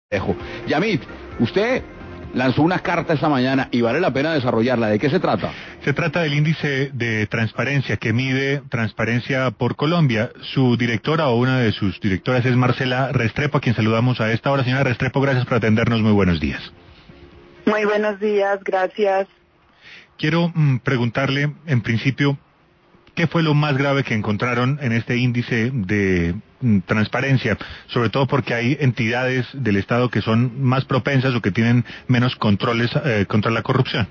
Yamit, usted lanzó una carta esta mañana y vale la pena desarrollarla. ¿De qué se trata? Se trata del índice de transparencia que mide transparencia por Colombia. Su directora o una de sus directoras es Marcela Restrepo, a quien saludamos a esta hora. Señora Restrepo, gracias por atendernos. Muy buenos días. Muy buenos días, gracias. Quiero preguntarle, en principio, ¿qué fue lo más grave que encontraron en este índice de transparencia? Sobre todo porque hay entidades del Estado que son más propensas o que tienen menos controles contra la corrupción.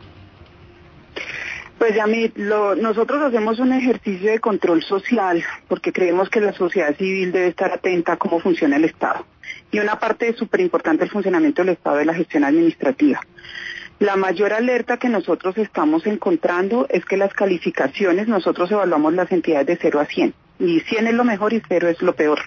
Pues nosotros hacemos un ejercicio de control social porque creemos que la sociedad civil debe estar atenta a cómo funciona el Estado. Y una parte súper importante del funcionamiento del Estado es la gestión administrativa. La mayor alerta que nosotros estamos encontrando es que las calificaciones, nosotros evaluamos las entidades de 0 a 100. Y 100 es lo mejor y 0 es lo peor.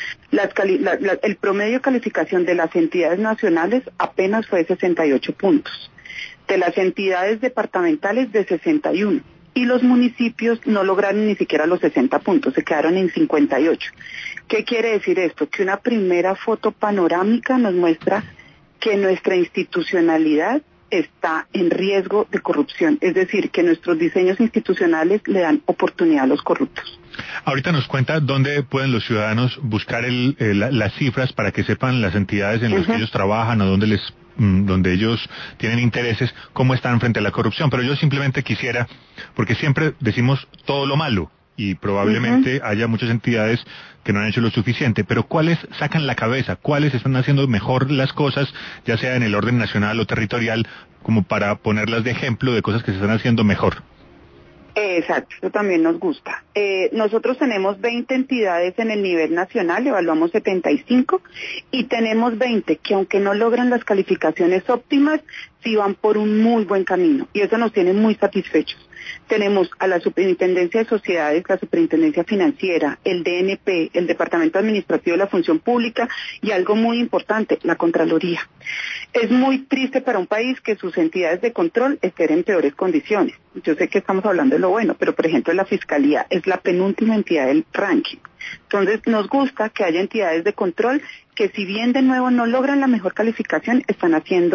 El promedio de calificación de las entidades nacionales apenas fue de 68 puntos. De las entidades departamentales de 61. Y los municipios no lograron ni siquiera los 60 puntos, se quedaron en 58. ¿Qué quiere decir esto? Que una primera foto panorámica nos muestra que nuestra institucionalidad está en riesgo de corrupción, es decir, que nuestros diseños institucionales le dan oportunidad a los corruptos. Ahorita nos cuenta dónde pueden los ciudadanos buscar las cifras para que sepan las entidades en las que ellos trabajan o donde ellos tienen intereses, cómo están frente a la corrupción. Pero yo simplemente quisiera, porque siempre decimos todo lo malo, y probablemente haya muchas entidades que no han hecho lo suficiente, pero ¿cuáles sacan la cabeza? ¿Cuáles están haciendo mejor las cosas, ya sea en el orden nacional o territorial, como para ponerlas de ejemplo de cosas que se están haciendo mejor? Exacto, eso también nos gusta. Nosotros tenemos 20 entidades en el nivel nacional, evaluamos 75, y tenemos 20 que aunque no logran las calificaciones óptimas, sí van por un muy buen camino, y eso nos tiene muy satisfechos. Tenemos a la Superintendencia de Sociedades, la Superintendencia Financiera, el DNP, el Departamento Administrativo de la Función Pública y algo muy importante, la Contraloría. Es muy triste para un país que sus entidades de control estén en peores condiciones. Yo sé que estamos hablando de lo bueno, pero por ejemplo la Fiscalía es la penúltima entidad del ranking. Entonces nos gusta que haya entidades de control que si bien de nuevo no logran la mejor calificación, están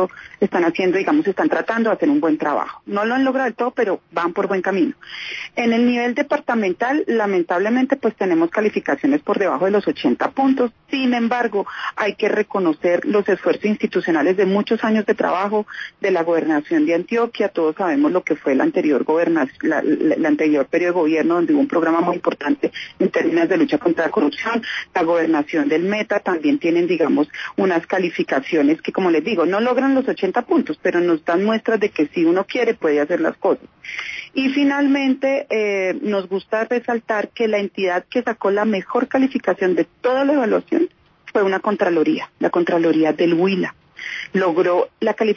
tratando de hacer un buen trabajo. No lo han logrado del todo, pero van por buen camino. En el nivel departamental, lamentablemente, pues tenemos calificaciones por debajo de los 80 puntos. Sin embargo, hay que reconocer los esfuerzos institucionales de muchos años de trabajo de la gobernación de Antioquia. Todos sabemos lo que fue el anterior anterior periodo de gobierno, donde hubo un programa muy importante en términos de lucha contra la corrupción. La gobernación del Meta también tienen, digamos, unas calificaciones que, como les digo, no logran los 80 puntos, pero nos dan muestras de que si uno quiere puede hacer las cosas. Y finalmente, nos gusta resaltar que la entidad que sacó la mejor calificación de toda la evaluación fue una Contraloría, la Contraloría del Huila. Logró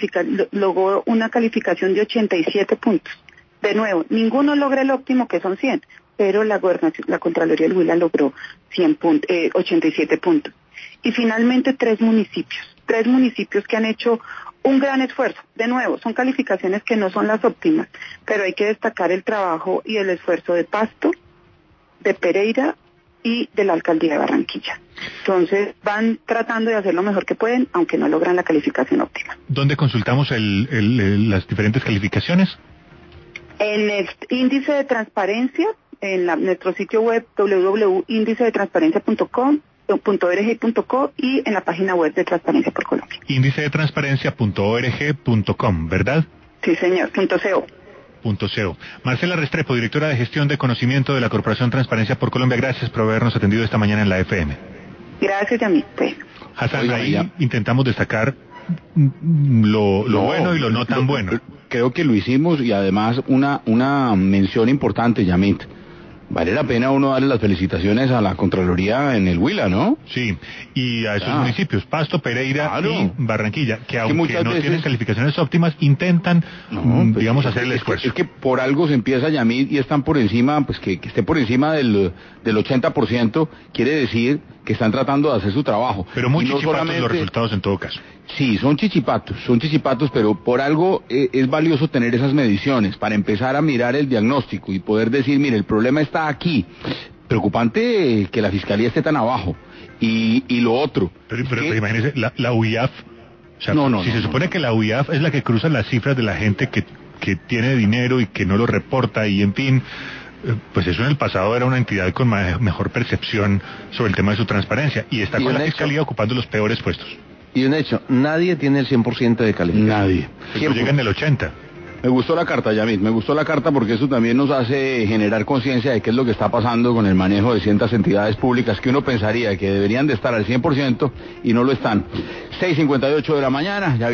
una calificación de 87 puntos. De nuevo, ninguno logra el óptimo, que son 100, pero la Contraloría del Huila logró 87 puntos. Y finalmente, tres municipios que han hecho un gran esfuerzo. De nuevo, son calificaciones que no son las óptimas, pero hay que destacar el trabajo y el esfuerzo de Pasto, de Pereira y de la Alcaldía de Barranquilla. Entonces, van tratando de hacer lo mejor que pueden, aunque no logran la calificación óptima. ¿Dónde consultamos las diferentes calificaciones? En el índice de transparencia, en nuestro sitio web www.indicedetransparencia.com.org.co y en la página web de Transparencia por Colombia. Indicedetransparencia.org.com, ¿verdad? Sí, señor, .co. Marcela Restrepo, directora de Gestión de Conocimiento de la Corporación Transparencia por Colombia, gracias por habernos atendido esta mañana en la FM. Gracias a mí. Hassan, ahí intentamos destacar lo bueno y lo no tan bueno. Creo que lo hicimos, y además una mención importante, Yamit. Vale la pena uno darle las felicitaciones a la Contraloría en el Huila, ¿no? Sí, y a esos municipios, Pasto, Pereira y Barranquilla, que aunque no tienen calificaciones óptimas, intentan, hacer el esfuerzo. Es que por algo se empieza, Yamit, y están por encima, pues que esté por encima del 80%, quiere decir que están tratando de hacer su trabajo. Pero muy chichipatos los resultados en todo caso. Sí, son chichipatos, pero por algo es valioso tener esas mediciones, para empezar a mirar el diagnóstico y poder decir, mire, el problema está aquí. Preocupante que la Fiscalía esté tan abajo. Y lo otro... Pero imagínese, la UIAF, o sea, se supone que la UIAF es la que cruza las cifras de la gente que tiene dinero y que no lo reporta, y en fin, pues eso en el pasado era una entidad con mejor percepción sobre el tema de su transparencia, y está con la fiscalía ocupando los peores puestos. Y un hecho, nadie tiene el 100% de calificación. Nadie. Siempre llega en el 80%. Me gustó la carta, Yamit, me gustó la carta porque eso también nos hace generar conciencia de qué es lo que está pasando con el manejo de ciertas entidades públicas que uno pensaría que deberían de estar al 100% y no lo están. 6:58 de la mañana, ya